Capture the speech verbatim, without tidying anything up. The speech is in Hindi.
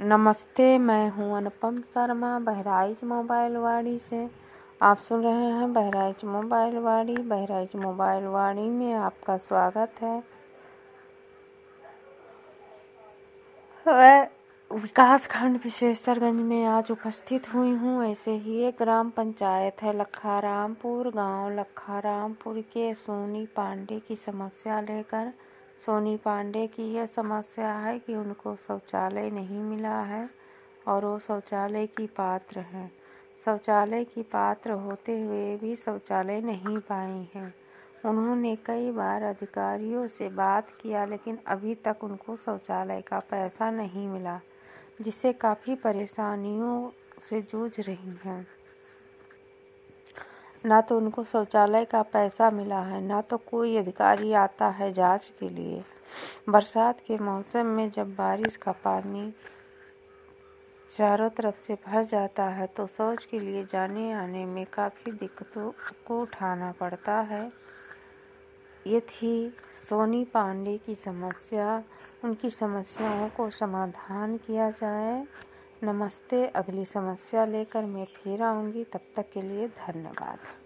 नमस्ते, मैं हूं अनुपम शर्मा बहराइच मोबाइल वाड़ी से। आप सुन रहे हैं बहराइच मोबाइल वाड़ी। बहराइच मोबाइल वाड़ी में आपका स्वागत है। मैं विकासखंड विशेषरगंज में आज उपस्थित हुई हूँ। ऐसे ही एक ग्राम पंचायत है लखारामपुर। गांव लखारामपुर के सोनी पांडे की समस्या लेकर। सोनी पांडे की यह समस्या है कि उनको शौचालय नहीं मिला है और वो शौचालय की पात्र हैं। शौचालय की पात्र होते हुए भी शौचालय नहीं पाई हैं। उन्होंने कई बार अधिकारियों से बात किया, लेकिन अभी तक उनको शौचालय का पैसा नहीं मिला, जिससे काफ़ी परेशानियों से जूझ रही हैं। ना तो उनको शौचालय का पैसा मिला है, ना तो कोई अधिकारी आता है जांच के लिए। बरसात के मौसम में जब बारिश का पानी चारों तरफ से भर जाता है तो शौच के लिए जाने आने में काफ़ी दिक्कतों को उठाना पड़ता है। ये थी सोनी पांडे की समस्या। उनकी समस्याओं को समाधान किया जाए। नमस्ते। अगली समस्या लेकर मैं फिर आऊँगी। तब तक के लिए धन्यवाद।